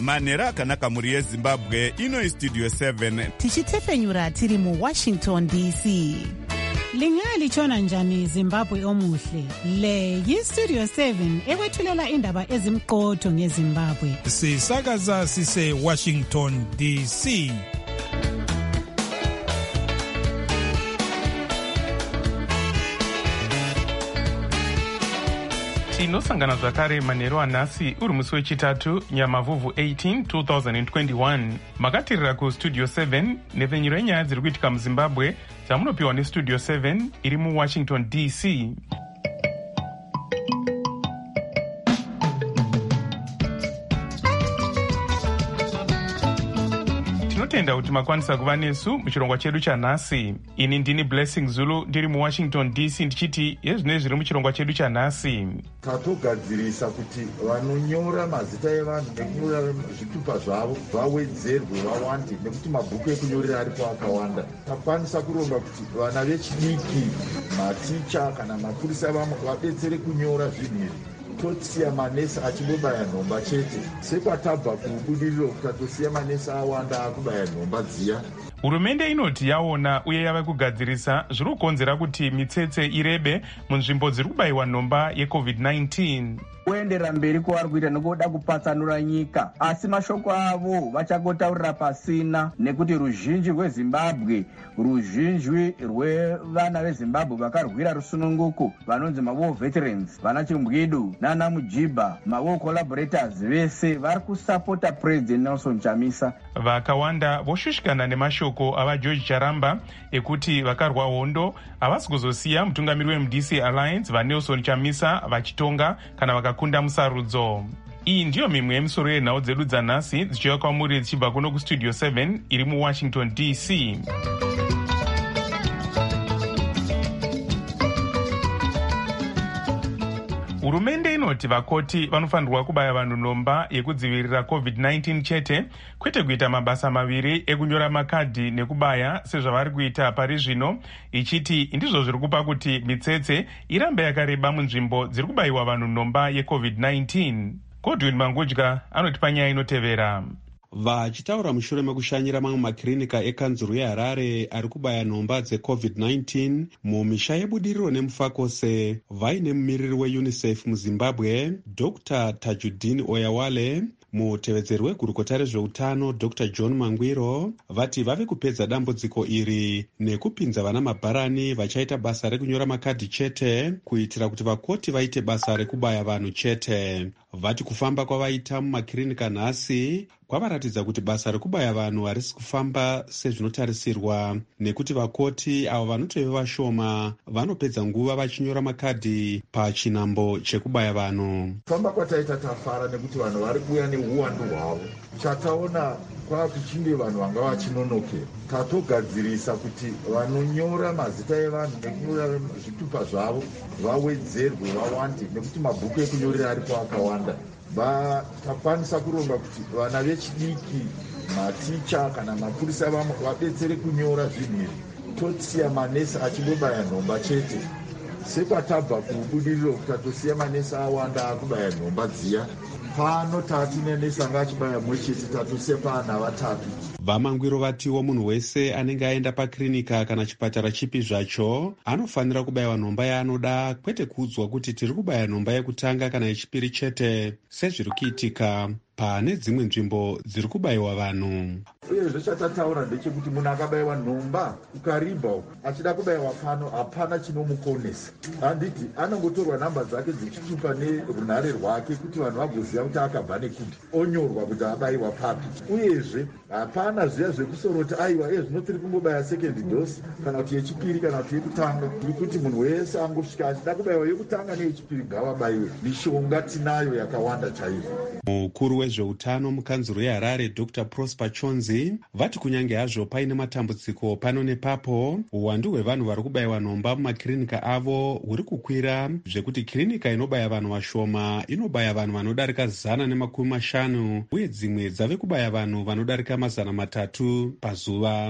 manhero akanaka mhuri yezimbabwe. Ino istudio 7 tichitefenyura tiri muWashington DC. Lingalitshona njani Zimbabwe omuhle? Le yiStudio 7 ekwethulela indaba ezimqotho ngeZimbabwe. Sisakaza sise Washington DC. Tinosangana zvakare manheru anhasi uri musi wechitatu Nyamavhuvhu 18 2021. Makatirira kuStudio 7 nepfenyuro yenyaya dziri kuitika muZimbabwe dzamunopiwa neStudio 7 iri muWashington DC. Tinotenda kuti makwanisa kuva nesu muchirongwa chedu chanhasi. Ini ndini Blessing Zulu ndiri muWashington DC ndichiti yezvinenge zviri muchirongwa chedu chanhasi. Tatogadzirisa kuti vanonyora mazita evanhu nekunyora zvitupa zvavo vawedzerwe vawande nekuti mabhuku ekunyorera aripo akawanda. Takwanisa kuronga kuti vana vechidiki, maticha kana mapurisa vamwe vadetsere kunyora zvinhu izvi. Tosiya manesi achingobaya nhomba chete. Sekwatabva kubudiriro tatosiya manesi awanda akubaya nhomba dziya. Hurumende inoti yaona uye yava kugadzirisa zviri kukonzera kuti mitsetse irebe munzvimbo dziri kubayiwa nhomba yeCovid-19. Kuendera mberi kwavari kuita nekuda kupatsanura nyika, asi mashoko avo vachagotaurira pasina, nekuti ruzhinji rweZimbabwe, ruzhinji rwevana veZimbabwe vakarwira rusununguko vanonzi maWar Veterans, vana Chimbwidu nana Mujibha, maWar Collaborators vese vari kusapota President Nelson Chamisa. Vakawanda voshushikana nemashoko ava George Charamba ekuti vakarwa hondo havasi kuzosiya mutungamiri weMDC Alliance vaNelson Chamisa vachitonga kana vakakunda musarudzo. Iyi ndiyo mimwe yemisoro yenhau dzedu dzanhasi dzichiuya kwamuri dzichibva kuno kuStudio 7 iri muWashington DC. Hurumende inoti vakoti vanofanirwa kubaya vanhu nhomba yekudzivirira COVID-19 chete, kwete kuita mabasa maviri ekunyora makadhi nekubaya sezvavari kuita pari zvino, ichiti ndizvo zviri kupa kuti mitsetse irambe yakareba munzvimbo dziri kubayiwa vanhu nhomba yeCovid-19. Godwin Mangudya anotipa nyaya inotevera. Vachitaura mushure mekushanyira mamwe makirinika ekanzuru yeHarare ari kubaya nhomba dzeCovid-19 mumisha yebudiriro nemufakose, vaine mumiriri weUNICEF muZimbabwe Dr. Tajudeen Oyawale, mutevedzeri wegurukota rezveutano Dr. John Mangwiro vati vave kupedza dambudziko iri nekupinza vana mabharani vachaita basa rekunyora makadhi chete kuitira kuti vakoti vaite basa rekubaya vanhu chete. Vati kufamba kwavaita mumakirinika nhasi kwavaratidza kuti basa rekubaya vanhu harisi kufamba sezvinotarisirwa, nekuti vakoti avo vanotove vashoma vanopedza nguva vachinyora makadhi pachinambo chekubaya vanhu. Kufamba kwataita tafara nekuti vanhu vari kuuya neuwandu hwavo. Chataona kwakuchinge vanhu vanga vachinonokera. Tatogadzirisa kuti vanonyora mazita evanhu nekunyora zvitupa zvavo vawedzerwe vawande nekuti mabhuku ekunyorera aripo akawanda. Takwanisa kuronga kuti vana vechidiki, maticha kana mapurisa vamwe vadetsere kunyora zvinhu izvi. Tosiya manesi achingobaya nhomba chete. Sekwatabva kubudiriro tatosiya manesi awanda akubaya nhomba dziya. Pano tatine nesi anga achibaya mwechete tatosiya pana vatatu. Vamangwiro vatiwo munhu wese anenge aenda pakirinika kana chipatara chipi zvacho anofanira kubayiwa nhomba yaanoda, kwete kuudzwa kuti tiri kubaya nhomba yekutanga kana yechipiri chete sezviri kuitika pane dzimwe nzvimbo dziri kubayiwa vanhu. Uyezve chatataura ndechekuti munhu akabayiwa nhomba ukaribha achida kubayiwa pano hapana chinomukonesa. Handiti anongotorwa nhamba dzake dzichitupa nerunhare rwake kuti vanhu vagoziva kuti akabva nekuti onyorwa kuti abayiwa papi. Uyezve hapana zviya zvekusoroti aiwa zvino tiri kungobaya second dose kana kuti yechipiri kana kuti yekutanga, kuti munhu wese angosvika achida kubayiwa yekutanga neyechipiri ngavabayiwe. Mishonga tinayo yakawanda chaizvo. Mukuru wezveutano mukanzuru yeHarare Dr. Prosper Chonzi vati kunyange hazvo paine matambudziko pano nepapo, uwandu hwevanhu vari kubayiwa nhomba mumakirinika avo huri kukwira, zvekuti kirinika inobaya vanhu vashoma inobaya vanhu vanodarika 150 uye dzimwe dzave kubaya vanhu vanodarika 300 pazuva.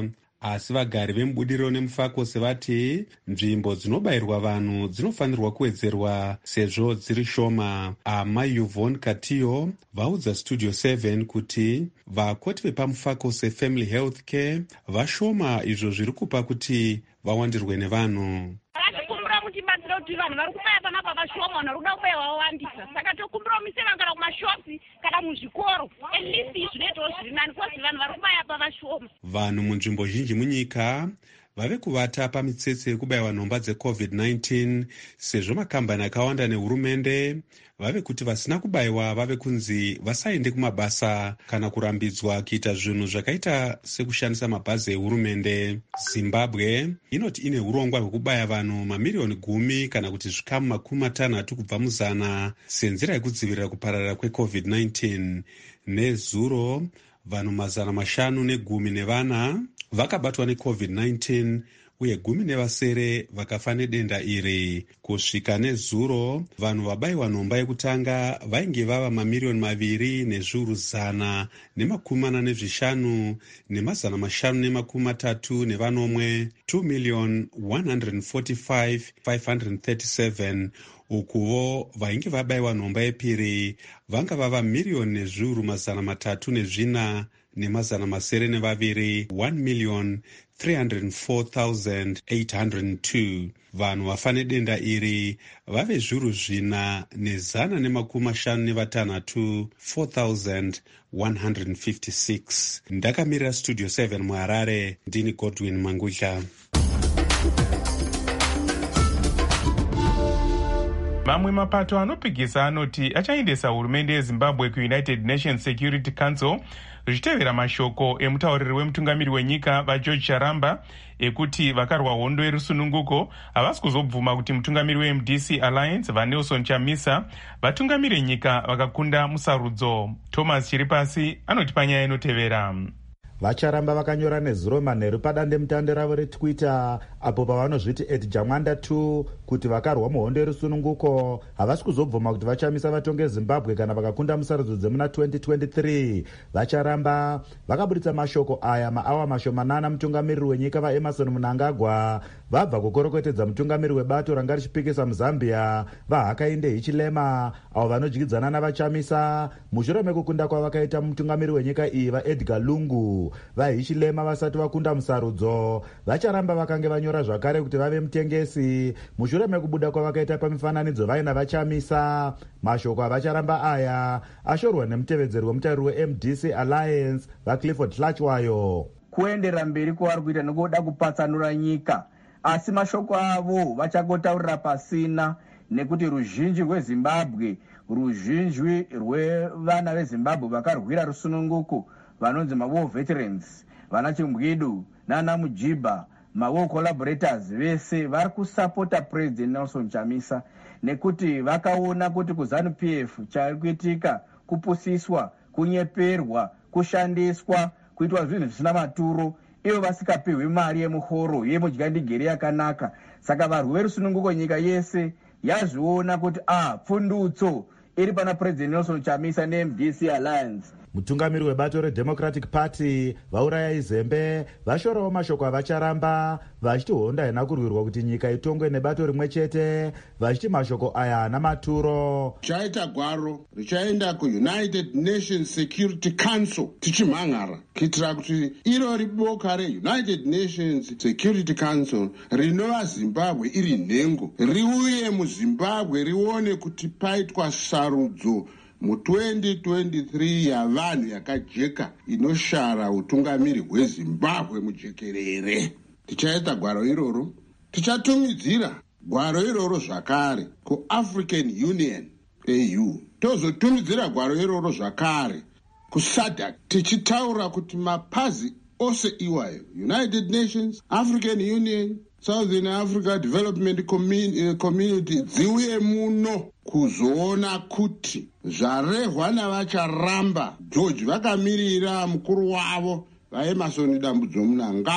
asi vagari vemubudiriro nemufakose vati nzvimbo dzinobayirwa vanhu dzinofanirwa kuwedzerwa sezvo dziri shoma. Amai Yvonne Katiyo vaudza Studio 7 kuti vakoti vepamufakose Family Health Care vashoma, izvo zviri kupa kuti vawandirwe nevanhu. Kuti vanhu vari kubaya panapa vashoma, vanhu vari kuda kubaya vawandisa. Saka tokumbira miseva kana kumashopi kana muzvikoro, at least zvinoitawo zviri nani kosi vanhu vari kubaya pavashoma. Vanhu munzvimbo zhinji munyika vave kuvata pamitsetse yekubayiwa nhomba dzeCovid-19 sezvo makambani akawanda nehurumende vave kuti vasina kubayiwa vave kunzi vasaende kumabasa kana kurambidzwa kuita zvinhu zvakaita sekushandisa mabhazi ehurumende. Zimbabwe inoti ine urongwa hwekubaya vanhu mamiriyoni 10 kana kuti zvikamu 60 kubva muzana senzira yekudzivirira kupararira kweCovid-19. Nezuro vanhu 514 vakabatwa neCovid-19 uye 10 vakafa nedenda iri. Kusvika nezuro vanhu vabayiwa nhomba yekutanga vainge vava mamiriyoni 2,145,537 nevanomwe 2,145,537. Ukuvo vainge vabayiwa nhomba yepiri vanga vava miriyoni 304,702 1,304,802. Vanhu vafa nedenda iri vave 4,456 4,156. Ndakamirira Studio 7 muHarare, ndini Godwin Mangudla. Mamwe mapato anopikisa anoti achaendesa hurumende yeZimbabwe kuUnited Nations Security Council zvichitevera mashoko emutauriri wemutungamiri wenyika vaGeorge Charamba ekuti vakarwa hondo yerusununguko havasi kuzobvuma kuti mutungamiri weMDC Alliance vaNelson Chamisa vatungamire nyika vakakunda musarudzo. Thomas Chiripasi anoti panyaya inotevera. Vacharamba vakanyora nezuro manheru padandemutande ravo reTwitter apo pavanozviti @Jamwanda2 kuti vakarwa muhondo yerusununguko havasi kuzobvuma kuti vachamisa vatonge Zimbabwe kana vakakunda musarudzo dzemuna 2023. Vacharamba vakabuditsa mashoko aya maawa mashomanana mutungamiriri wenyika vaEmerson Mnangagwa vabva kukorokotedza mutungamiri webato ranga richipikisa muZambia vaHakainde Hichilema avo vanodyidzana navachamisa mushure mekukunda kwavakaita mutungamiri wenyika iyi vaEdgar Lungu. VaHichilema vasati vakunda musarudzo Vacharamba vakange vanyora zvakare kuti vave mutengesi mushure mekubuda kwavakaita pamifananidzo vaina vachamisa. Mashoko avacharamba aya ashorwa nemutevedzeri wemutariri weMDC Alliance vaClifford Hlachwayo. Kuenderera mberi kwavari kuita nekuda kupatsanura nyika, asi mashoko avo vachagotaurira pasina nekuti ruzhinji rweZimbabwe, ruzhinji rwevana veZimbabwe vakarwira rusununguko vanonzi maWar Veterans, vana Chimbwidu nana Mujiba, maWar Collaborators vese vari kusapota President Nelson Chamisa nekuti vakaona kuti kuZANU-PF chari kuitika kupusiswa, kunyeperwa, kushandiswa, kuitwa zvinhu zvisina maturo, ivo vasikapihwi mari yemuhoro yemudyandigere yakanaka. Saka varwi verusununguko nyika yese yazviona kuti pfundutso iri pana President Nelson Chamisa neMDC Alliance. Mutungamiri webato reDemocratic Party vauraya izembe vashorawo mashoko avacharamba vachiti honda haina kurwirwa kuti nyika itongwe nebato rimwe chete, vachiti mashoko aya haana maturo. Chaita gwaro richaenda kuUnited Nations Security Council tichimhanhara kuitira kuti irori boka reUnited Nations Security Council rinova Zimbabwe iri nhengo riuye muZimbabwe rione kuti paitwa sarudzo mu2023 yavanhu yakajeka inoshara utungamiri hweZimbabwe mujekerere. Tichaita gwaro iroro, tichatumidzira gwaro iroro zvakare kuAfrican Union AU, tozotumidzira gwaro iroro zvakare kuSADC, tichitaura kuti mapazi ose iwayo United Nations, African Union, Southern Africa Development Community dziuye muno kuzoona kuti zvarehwa navacharamba George vakamirira mukuru wavo vaEmerson Dambudzo Mnangagwa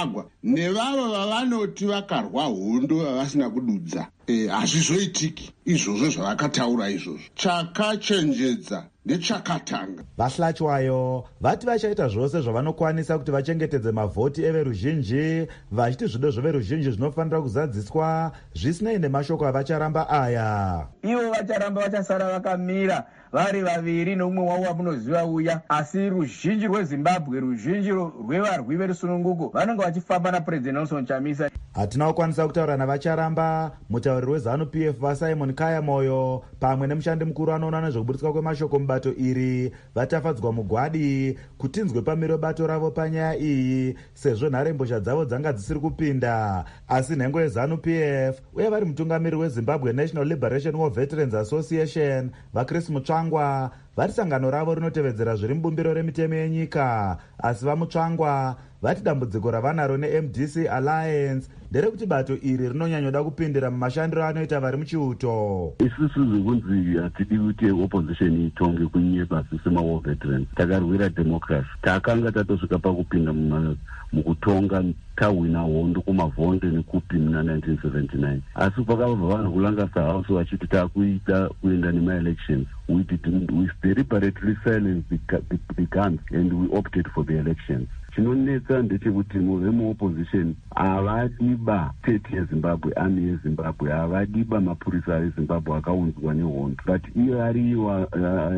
nevavo vavanoti vakarwa hondo vavasina kududza hazvizoitiki izvozvo zvavakataura izvozvo. Chakachenjedza nechakatanga. Vahlachwayo vati vachaita zvose zvavanokwanisa kuti vachengetedze mavhoti everuzhinji, vachiti zvido zveveruzhinji zvinofanira kuzadziswa zvisinei nemashoko avacharamba aya. Ivo vacharamba vachasara vakamira vari vaviri nomumwe wavo wamunoziva uya, asi ruzhinji rweZimbabwe, ruzhinji rwevarwi verusununguko vanenge vachifamba naPresident Nelson Chamisa. Hatina kukwanisa kutaura navacharamba. Mutauriri weZANU-PF vaSimon Kaya Moyo pamwe nemushandi mukuru anoona nezvekuburitswa kwemashoko mubato iri vatafadzwa mugwadi kutinzwe pamiro bato ravo panyaya iyi, sezvo nharembozha dzavo dzanga dzisiri kupinda. Asi nhengo yeZANU-PF uye vari mutungamiri weZimbabwe National Liberation War Veterans Association vaChris Mutsvangwa vari sangano ravo rinotevedzera zviri mubumbiro remitemo yenyika. Asi vamutsvangwa vati dambudziko ravanaro neMDC Alliance nderekuti bato iri rinonyanyoda kupindira mumashandiro anoita vari muchiuto. Isusu zvekunzi hatidi kuti opposition itonge kunyepa sema-war veterans. Takarwira democracy. Takanga tatosvika pakupinda mukutonga tahwina hondo kumavhonde nekupi muna 1979. Asi pakabva vanhu kulangasa house vachiti takuita kuenda nema-elections. We deliberately silenced the guns and we opted for the elections. Chinonetsa ndechekuti vemuopposition havadiba state yeZimbabwe, army yeZimbabwe, havadiba mapurisa eZimbabwe akaunzwa nehondo, but iyo ariyo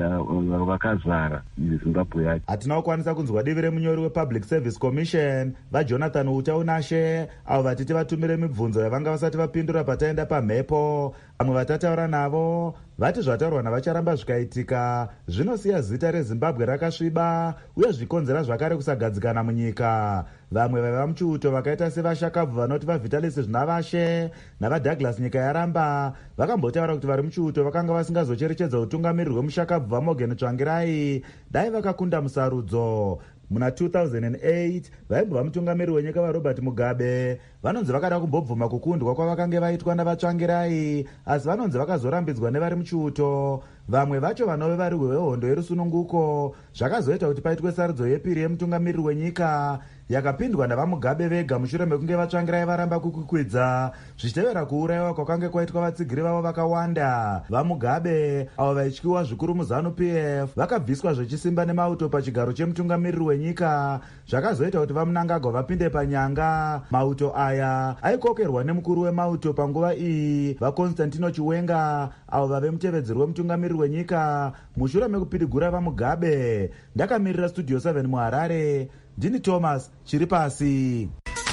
vakazvara Zimbabwe yacho. Hatina kukwanisa kunzwa divi remunyori wePublic Service Commission vaJonathan Utaunashe avo vatiti vatumire mibvunzo yavanga vasati vapindura pataenda pamhepo. Vamwe vatataura navo vati zvataurwa navacharamba zvikaitika zvinosiya zita reZimbabwe rakasviba uye zvikonzera zvakare kusagadzikana munyika. Vamwe vaiva muchiuto vakaita sevashakabvu vanoti vaVitalis Zvinavashe navaDouglas Nyika Yaramba vakambotaura kuti vari muchiuto vakanga vasingazocherechedza utungamiriri hwemushakabvu vaMorgan Tsvangirai dai vakakunda musarudzo. Muna 2008 vaimbova mutungamiri wenyika vaRobert Mugabe vanonzi vakada kumbobvuma kukundwa kwavakanga vaitwa navatsvangirai, asi vanonzi vakazorambidzwa nevari muchiuto. Vamwe vacho vanove vari hwehondo yerusununguko zvakazoita kuti paitwe sarudzo yepiri yemutungamiriri wenyika yakapindwa navaMugabe vega mushure mekunge vatsvangirai varamba kukwikwidza zvichitevera kuurayiwa kwakanga kwaitwa vatsigiri vavo vakawanda. VaMugabe avo vaityiwa zvikuru muZANU-PF vakabviswa zvechisimba nemauto pachigaro chemutungamiriri wenyika, zvakazoita kuti vaMunangagwa vapinde panyanga. Mauto aya aikokerwa nemukuru wemauto panguva iyi vaConstantino Chiwenga avo vave mutevedzeri wemutungamiriri wenyika mushure mekupidigura vaMugabe. Ndakamirira Studio 7 muHarare, ndini Thomas Chiripasi.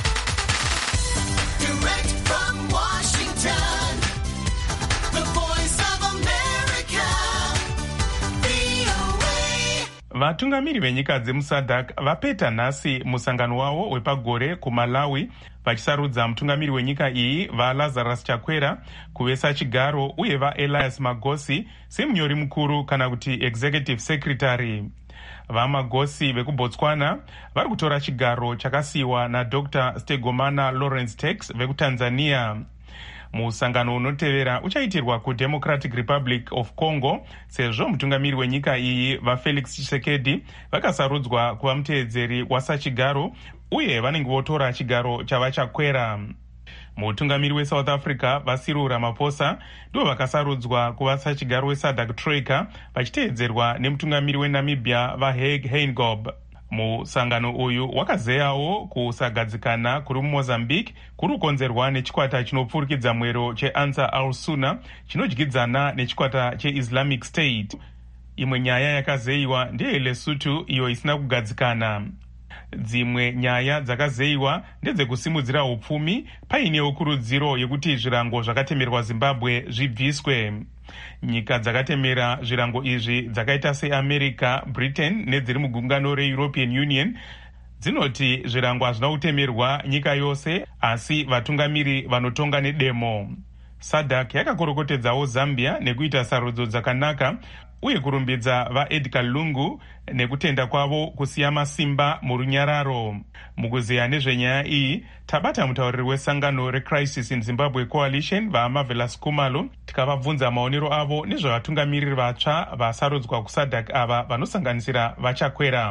Vatungamiri venyika dzemuSADC vapeta nhasi musangano wavo wepagore kuMalawi vachisarudza mutungamiri wenyika iyi vaLazarus Chakwera kuve sachigaro uye vaElias Magosi semunyori mukuru kana kuti executive secretary. VaMagosi vekuBotswana vari kutora chigaro chakasiyiwa naDr Stegomana Lawrence Tax vekuTanzania. Musangano unotevera uchaitirwa kuDemocratic Republic of Congo sezvo mutungamiri wenyika iyi vaFelix Tshisekedi vakasarudzwa kuva muteedzeri wasachigaro uye vanenge votora chigaro chavachakwera. Mutungamiri weSouth Africa vaCyril Ramaphosa ndivo vakasarudzwa kuva sachigaro weSADC Troika vachiteedzerwa nemutungamiri weNamibia vaHage Geingob. Musangano uyu wakazeyawo kusagadzikana kuri muMozambique kuri kukonzerwa nechikwata chinopfurikidza mwero cheAnsar al-Sunna chinodyidzana nechikwata cheIslamic State. Imwe nyaya yakazeyiwa ndeyeLesotho iyo isina kugadzikana. Dzimwe nyaya dzakazeyiwa ndedzekusimudzira upfumi painewo kurudziro yekuti zvirango zvakatemerwa Zimbabwe zvibviswe. Nyika dzakatemera zvirango izvi dzakaita seAmerica, Britain nedziri mugungano reEuropean Union dzinoti zvirango hazvina kutemerwa nyika yose asi vatungamiri vanotonga nedemo. SADC yakakorokotedzawo Zambia nekuita sarudzo dzakanaka uye kurumbidza vaEdgar Lungu nekutenda kwavo kusiya masimba murunyararo. Mukuzeya nezvenyaya iyi tabata mutauriri wesangano reCrisis in Zimbabwe Coalition vaMarvelous Kumalo tikavabvunza maonero avo nezvevatungamiriri vatsva vasarudzwa kuSADC ava vanosanganisira vachakwera.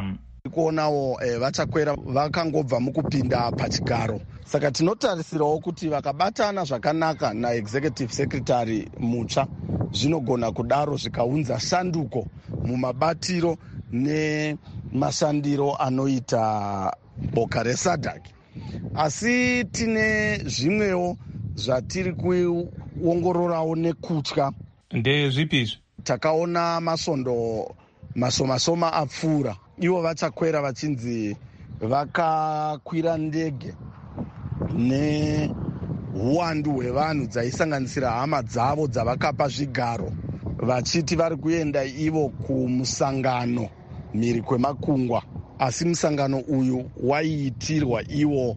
kuonawo vachakwera vakangobva mukupinda pachigaro. Saka tinotarisirawo kuti vakabatana zvakanaka naexecutive secretary mutsva zvinogona kudaro zvikaunza shanduko mumabatiro nemashandiro anoita boka reSADC. Asi tine zvimwewo zvatiri kuongororawo nekutya. Ndezvipi izvi? Takaona masvondo masoma apfuura, ivo vachakwera vachinzi vakakwira ndege neuwandu hwevanhu dzaisanganisira hama dzavo dzavakapa zvigaro, vachiti vari kuenda ivo kumusangano mhiri kwemakungwa. Asi musangano uyu waiitirwa ivo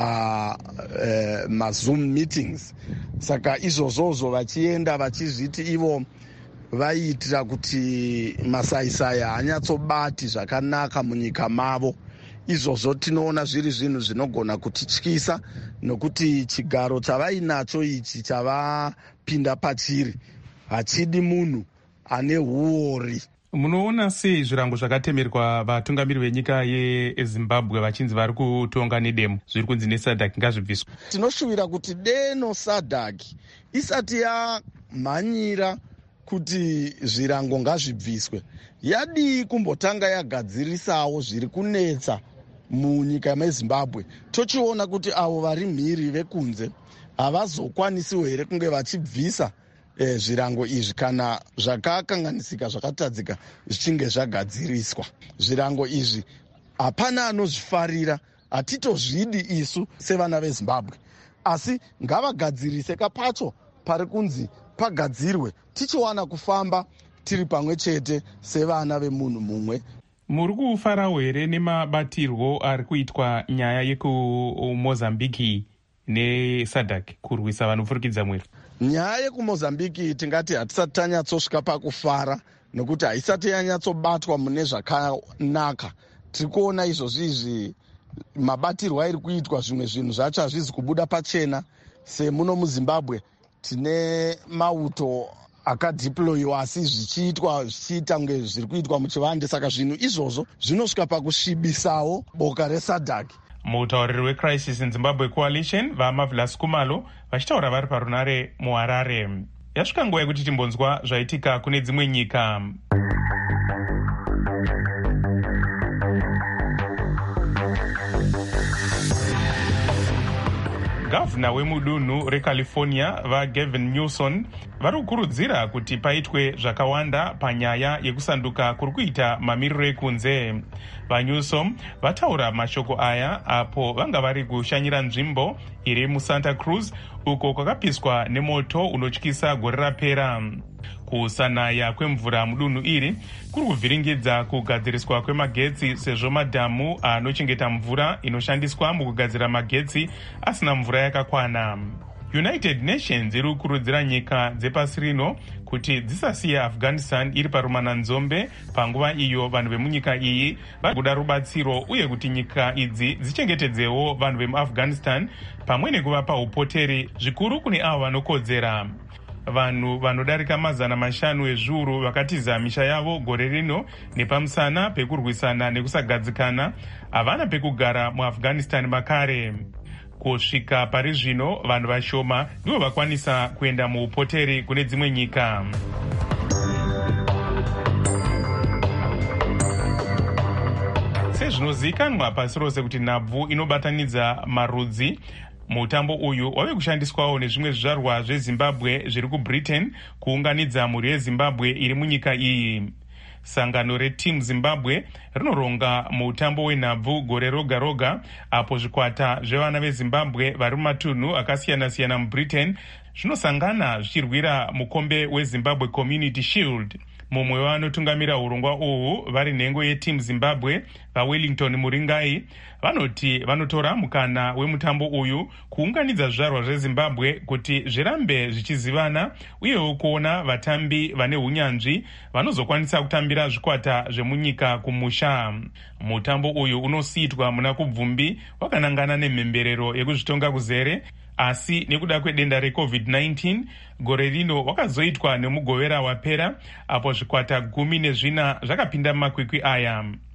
maZoom meetings. Saka izvozvozvo vachienda vachizviti ivo vaiitira kuti masaisai haanyatsobati zvakanaka munyika mavo. Izvozvo tinoona zviri zvinhu zvinogona kutityisa, nokuti chigaro chavainacho ichi chavapinda pachiri hachidi munhu ane huori. Munoona sei zvirango zvakatemerwa vatungamiri venyika yeZimbabwe vachinzi vari kutonga nedemo zviri kunzi neSADC ngazvibviswe? Tinoshuvira kuti deno SADC isati yamhanyira kuti zvirango ngazvibviswe, yadii kumbotanga yagadzirisawo zviri kunetsa munyika meZimbabwe. Tochiona kuti avo vari mhiri vekunze havazokwanisiwo here kunge vachibvisa zvirango izvi kana zvakakanganisika zvakatadzika zvichinge zvagadziriswa. Zvirango izvi hapana anozvifarira, hatitozvidi isu sevana veZimbabwe, asi ngavagadzirise kapacho pari kunzi pagadzirwe, tichiwana kufamba tiri pamwe chete sevana vemunhu mumwe. Muri kufarawo here nemabatirwo ari kuitwa nyaya yekuMozambiki neSADC kurwisa vanofurikidza mwero? Nyaya yekuMozambiki tingati hatisati tanyatsosvika pakufara, nokuti haisati yanyatsobatwa mune zvakanaka. Tiri kuona izvozvizvi mabatirwo airi kuitwa, zvimwe zvinhu zvacho hazvizi kubuda pachena. Semuno muZimbabwe tine mauto akadhiployiwa asi zvichiita kunge zviri kuitwa muchivande. Saka zvinhu izvozvo zvinosvika pakusvibisawo boka reSADC. Mutauriri weCrisis in Zimbabwe Coalition vaMavlas Kumalo vachitaura vari parunare muHarare. Yasvika nguva yekuti timbonzwa zvaitika kune dzimwe nyika. Gavhuna wemudunhu reCalifornia vaGavin Newsom vari kukurudzira kuti paitwe zvakawanda panyaya yekusanduka kuri kuita mamiriro ekunze. VaNewsom vataura mashoko aya apo vanga vari kushanyira nzvimbo iri muSanta Cruz uko kwakapiswa nemoto unotyisa gore rapera. Kusanaya kwemvura mudunhu iri kuri kuvhiringidza kugadziriswa kwemagetsi sezvo madhamu anochengeta mvura inoshandiswa mukugadzira magetsi asina mvura yakakwana. United Nations iri kukurudzira nyika dzepasi rino kuti dzisasiya Afghanistan iri parumananzombe panguva iyo vanhu vemunyika iyi vari kuda rubatsiro, uye kuti nyika idzi dzichengetedzewo vanhu vemuAfghanistan pamwe nekuvapa upoteri zvikuru kune avo vanokodzera. Vanhu vanodarika 500 ezviuru vakatiza misha yavo gore rino nepamusana pekurwisana nekusagadzikana havana pekugara muAfghanistan makare. Kusvika pari zvino vanhu vashoma ndivo vakwanisa kuenda muupoteri kune dzimwe nyika. Sezvinozivikanwa pasi rose kuti nhabvu inobatanidza marudzi, mutambo uyu wave kushandiswawo nezvimwe zvizvarwa zveZimbabwe zviri kuBritain kuunganidza mhuri yeZimbabwe iri munyika iyi. Sangano reTeam Zimbabwe rinoronga mutambo wenhabvu gore roga roga, apo zvikwata zvevana veZimbabwe vari mumatunhu akasiyana-siyana muBritain zvinosangana zvichirwira mukombe weZimbabwe Community Shield. Mumwe wavanotungamira urongwa uhu vari nhengo yeTeam Zimbabwe vaWellington Muringai vanoti vanotora mukana wemutambo uyu kuunganidza zvizvarwa zveZimbabwe kuti zvirambe zvichizivana, uyewo kuona vatambi vane hunyanzvi vanozokwanisa kutambira zvikwata zvemunyika kumusha. Mutambo uyu unosiitwa muna kubvumbi wakanangana nemhemberero yekuzvitonga kuzere, asi nekuda kwedenda reCovid-19 gore rino wakazoitwa nemugovera wapera apo zvikwata 14 zvakapinda mumakwikwi aya.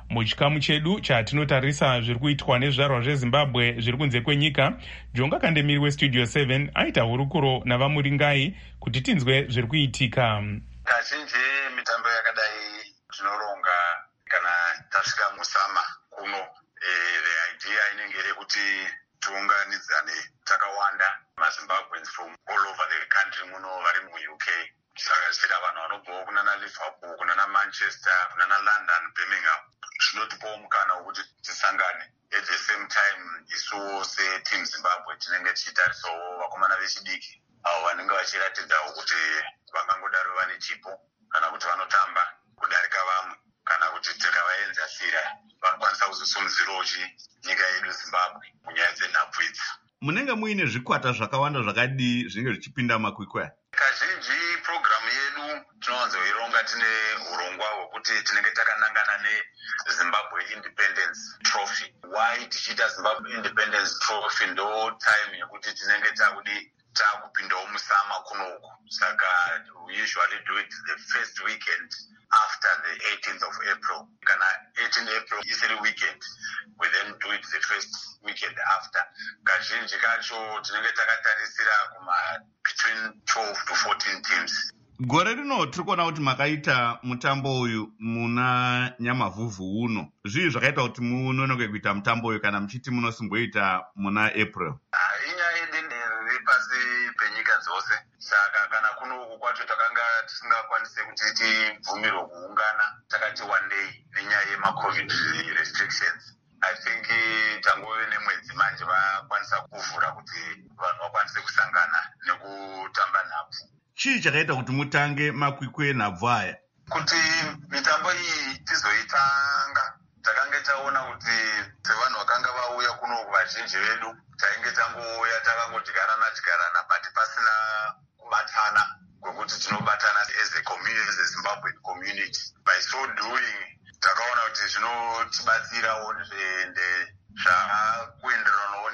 Muchikamu chedu chatinotarisa zviri kuitwa nezvarwa zveZimbabwe zviri kunze kwenyika, Jonga Kandemiri weStudio 7 aita hurukuro navamuringai kuti tinzwe zviri kuitika. Kazhinji mitambo yakadai tinoronga kana tasvika musama kuno, the idea inenge rekuti tiunganidzane takawanda maZimbabweans from all over the country muno vari mu-UK. Saka zvichida vanhu vanobvawo kunana Liverpool, kunana Manchester, kunana London, Birmingham. Zvinotipawo mukana wekuti tisangane. At the same time, isuwo seteam Zimbabwe tinenge tichitarisawo vakomana vechidiki avo vanenge vachiratidzawo kuti vangangodaro vane chipo kana kuti vanotamba kudarika vamwe, kana kuti tikavaenzasira vanokwanisa kuzosimudzirawo nyika yedu Zimbabwe munyaya dzenhabvu idzi. Munenge muine zvikwata zvakawanda zvakadii zvinenge zvichipinda makwikwi? Kazhinji programu yedu tinowanzoironga tine urongwa hwekuti tinenge takanangana neZimbabwe Independence Trophy. Why tichiita Zimbabwe Independence Trophy? Ndo time yekuti tinenge takupindawo musama kunoku. Saka we usually do it the first weekend after the 18th of April. Kana 18th April isiri weekend, we then do it the first weekend after. Kazhinji kacho tinenge takatarisira between 12 to 14 teams. Gore rino tiri kuona kuti makaita mutambo uyu muna Nyamavhuvhu uno. Zvii zvakaita kuti munonoke kuita mutambo uyu kana muchiti munosimboita muna April? Inyaya yedende riri pasi penyika dzose. Saka kana kunoku kwacho takanga tisingakwanise kuti tibvumirwe kuungana, takati one day nenyaya yemaCovid restrictions. I think tangove nemwedzi manje vakwanisa kuvhura kuti vanhu vakwanise kusangana nekutamba nhabvu. Chii chakaita kuti mutange makwikwi enhabvu aya? Kuti mitambo iyi tizoitanga takange taona kuti sevanhu vakanga vauya kuno vazhinji vedu tainge tangouya takangodyigarana but pasina kubatana kwekuti tinobatana as a community, as a Zimbabwean community. By so doing takaona kuti zvinotibatsirawo ende zvakuenderanawo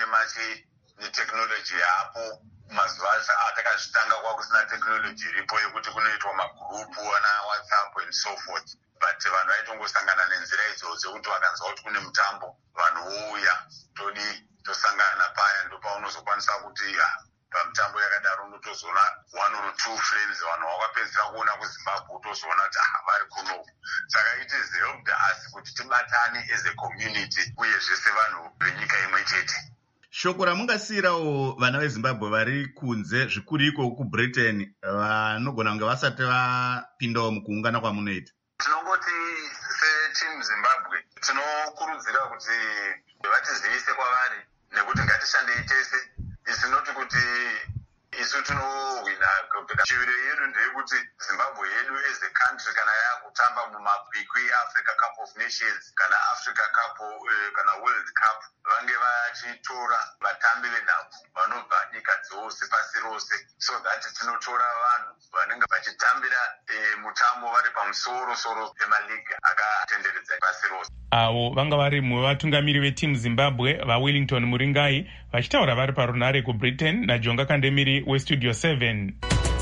neteknoloji yapo. Mazuva atakazvitanga kwakusina teknoloji iripo yekuti kunoitwa magurupu ana WhatsApp and so forth, but vanhu vaitongosangana nenzira idzodzo kuti vakanzwa kuti kune mutambo vanhu vouya tosangana paya. Ndo paunozokwanisa kuti pamutambo yakadaro unotozoona one or two friends vanhu vakapedzera kuona kuZimbabwe utozoona kuti vari kuno. Saka it is helped us kuti tibatane as a community uye zvese vanhu venyika imwe chete. Shoko ramungasiyirawo vana veZimbabwe vari kunze zvikuru iko kuBritain vanogona kunge vasati vapindawo mukuungana kwamunoita? Tinongoti seteam Zimbabwe tinokurudzira kuti vatizivise kwavari nekuti ngatishandei tese. Isinoti kuti isu tinohwina. Chiviro yedu ndeyekuti Zimbabwe yedu as a country kana yakutamba mumakwikwi Africa Cup of Nations kana Africa Cup kana World Cup vange vachitora vatambi venhabvu vanobva nyika dzose pasi rose, so that tinotora vanhu vanenge vachitambira mutambo vari pamusoro pemaligi akatenderedza pasi rose. Avo vanga vari muvatungamiri vetimu Zimbabwe vaWellington Muringai vachitaura vari parunhare kuBritain naJonga Kandemiri weStudio 7.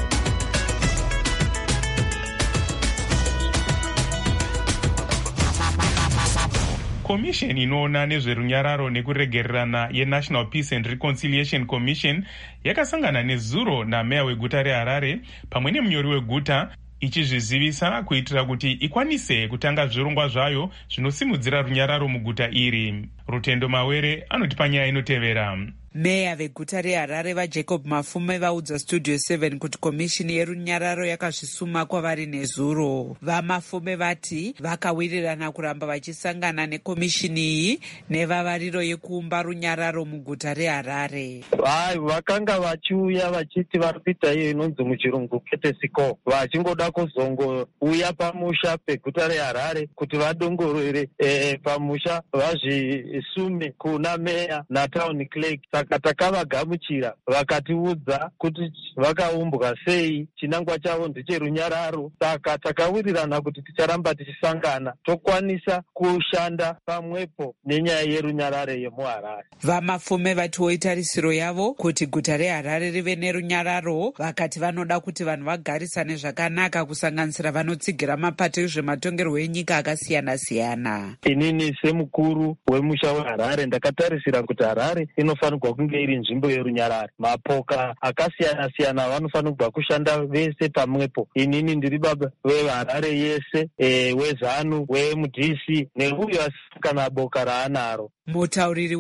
Komisheni inoona nezverunyararo nekuregererana yeNational Peace and Reconciliation Commission yakasangana nezuro nameya weguta reHarare pamwe nemunyori weguta ichizvizivisa kuitira kuti ikwanise kutanga zvirongwa zvayo zvinosimudzira runyararo muguta iri. Rutendo Mawere anotipa nyaya inotevera. Meya veguta reHarare vaJacob Mafume vaudza Studio 7 kuti komishini yerunyararo yakazvisuma kwavari nezuro. VaMafume vati vakawirirana kuramba vachisangana nekomishini iyi nevavariro yekuumba runyararo muguta reHarare. Vakanga vachiuya vachiti vari kuita iyo inonzi muchirungu ketesiko, vachingoda kuzongouya pamusha peguta reHarare kuti vadongorere pamusha vazvisume kuna meya natown clerk. saka takavagamuchira vakatiudza kuti vakaumbwa sei, chinangwa chavo ndecherunyararo. Saka takawirirana kuti ticharamba tichisangana tokwanisa kushanda pamwepo nenyaya yerunyararo yemuHarare. Vamafume vatiwo itarisiro yavo kuti guta reHarare rive nerunyararo, vakati vanoda kuti vanhu vagarisane zvakanaka, kusanganisira vanotsigira mapato ezvematongerwo enyika akasiyana-siyana. Inini semukuru wemusha weHarare ndakatarisira kuti Harare inofanirwa kunge iri nzvimbo yerunyararo. Mapoka akasiyana-siyana vanofanirwa kushanda vese pamwepo. Inini ndiri baba weHarare yese, weZANU, weMDC neuyo asikana boka raanaro. Mutauriri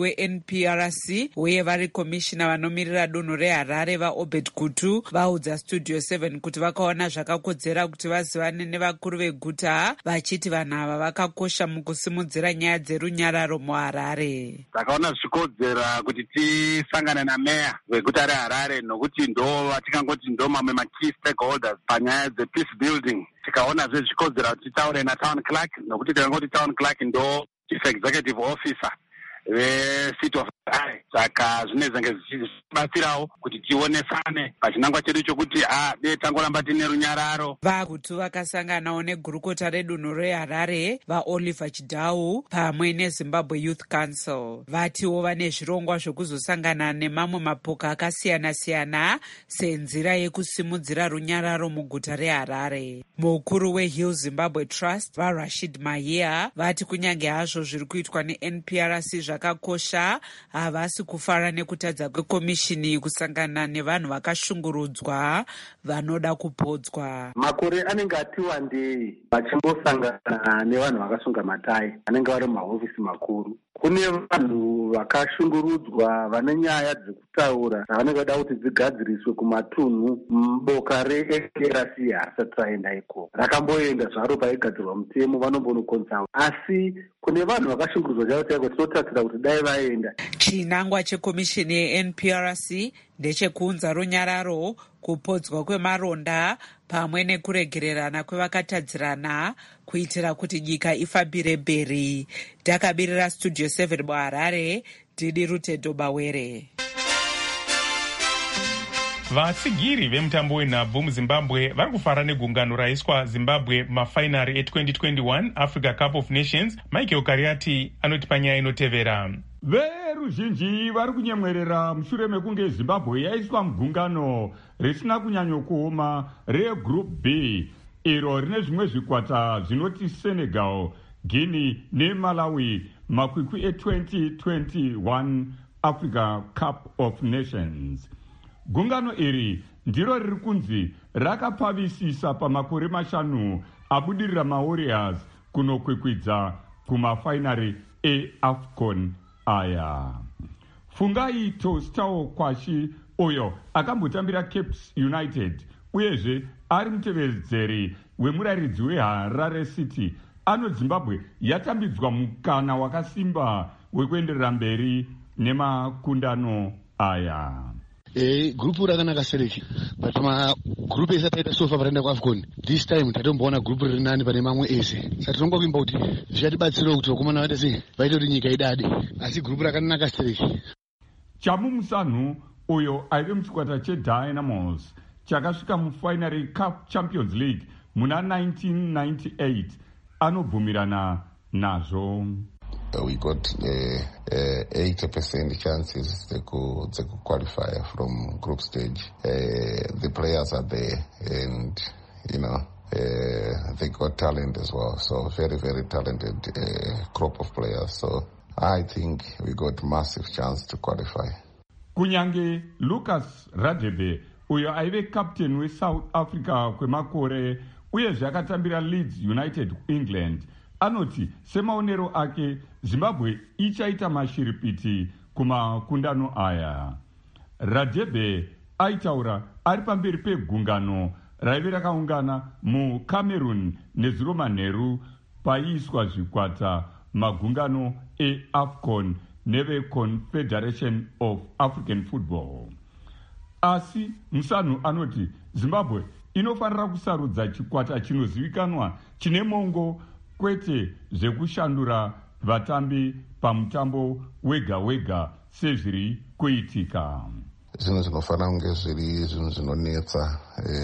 weNPRC uye vari komishina vanomirira dunhu reHarare vaObed Kutu vaudza Studio 7 kuti vakaona zvakakodzera kuti vazivane nevakuru veguta, vachiti vanhu ava vakakosha mukusimudzira nyaya dzerunyararo muHarare. Takaona zvichikodzera kuti tisangane nameya weguta reHarare nokuti vatingangoti ndo mamwe makey stakeholders panyaya dzepeace building. Tikaonazve zvichikodzera kuti titaure natown clerk, nokuti tikangoti town clerk ndo chief executive officer veCity of Harare. Saka zvinezenge zvichibatsirawo kuti tionesane pachinangwa chedu chokuti dei tangoramba tine runyararo. Vagutu vakasanganawo negurukota redunhu reHarare vaOliver Chidau pamwe neZimbabwe Youth Council. Vatiwo vane zvirongwa zvekuzosangana nemamwe mapoka akasiyana-siyana senzira yekusimudzira runyararo muguta reHarare. Mukuru weHill Zimbabwe Trust vaRashid Mahia vati kunyange hazvo zviri kuitwa neNPRC zvakakosha, havasi kufara nekutadza kwekomishini kusangana nevanhu vakashungurudzwa vanoda kupodzwa. Makore anenge ati wandei vachimbosangana nevanhu vakasunga matai anenge vari mumahofisi makuru. Kune vanhu vakashungurudzwa vane nyaya dzekutaura dzavanenge vada kuti dzigadziriswe kumatunhu. Boka reNPRC harisati raenda ikoko, rakamboenda zvaro paigadzirwa mutemo vanombonokonsawo, asi kune vanhu vakashungurudzwa chaivo chaiko tinotarisira kuti dai vaenda. Chinangwa chekomishini yeNPRC ndechekuunza runyararo, kupodzwa kwemaronda pamwe nekuregererana kwevakatadzirana kuitira kuti nyika ifambire mberi. Takabirira Studio 7 muHarare, Didi Rutedo Bawere. Vatsigiri vemutambo wenhabvu muZimbabwe vari kufara negungano raiswa Zimbabwe mumafainari e2021 Africa Cup of Nations. Michael Kariati anoti panyaya inotevera. Veruzhinji vari kunyemwerera mushure mekunge Zimbabwe yaiswa mugungano risina kunyanyokuoma reGroup B, iro rine zvimwe zvikwata zvinoti Senegal, Guinea neMalawi, makwikwi e2021 Africa Cup of Nations. Gungano iri ndiro riri kunzi rakapavisisa pamakore mashanu abudirira maWarriors kunokwikwidza kumafainari eAFCON aya. Fungai Tostao Kwashi uyo akambotambira Cape United uyezve ari mutevedzeri wemurayiridzi weHarare City ano Zimbabwe yatambidzwa mukana wakasimba wekuenderera mberi nemakundano aya. Grupu rakanaka sereki, but magrupu ese ataita sofa pataenda kuAFCON, this time tatomboona grupu riri nani pane mamwe ese. Saka tinongwa kuimba kuti zvichatibatsirawo kuti vakomana vaita sei vaita kuti nyika idade, asi grupu rakanaka sereki. Chamumusanu uyo aive muchikwata cheDynamos chakasvika mufinary Cup Champions League muna 1998 anobvumirana nazvo. We got 80% chances to qualify from group stage. The players are there, and they got talent as well. So very, very talented crop of players. So I think we got massive chance to qualify. Kunyange Lucas Radebe uyo aive captain weSouth Africa kwemakore uyezve akatambira Leeds United England anoti semaonero ake Zimbabwe ichaita mashiripiti kumakundano aya. Radebe aitaura ari pamberi pegungano raive rakaungana muCameroon nezuro manheru paiiswa zvikwata magungano eAFCON neveConfederation of African Football. Asi Musanu anoti Zimbabwe inofanira kusarudza chikwata chinozivikanwa chine mongo kwete zvekushandura vatambi pamutambo wega wega sezviri kuitika. Zvinhu zvinofanira kunge zviri zvinhu zvinonetsa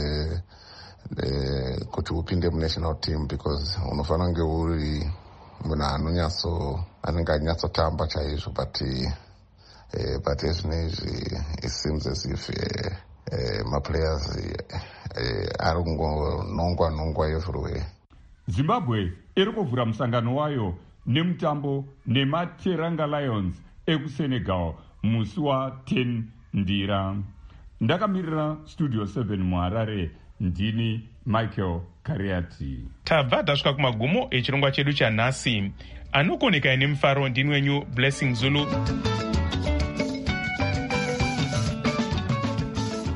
kuti upinde munational team, because unofanira kunge uri munhu anenge anyatsotamba chaizvo, but ezvinezvi it seems as if maplayers ari kungonongwa everywhere. Zimbabwe iri kuvhura musangano wayo nemutambo nemateranga Lions ekuSenegal musi wa10 Ndira. Ndakamirira Studio 7 muHarare, ndini Michael Kariati. Tabva tasvika kumagumo echirongwa chedu chanhasi. Anokoneka nemufaro ndini wenyu Blessing Zulu.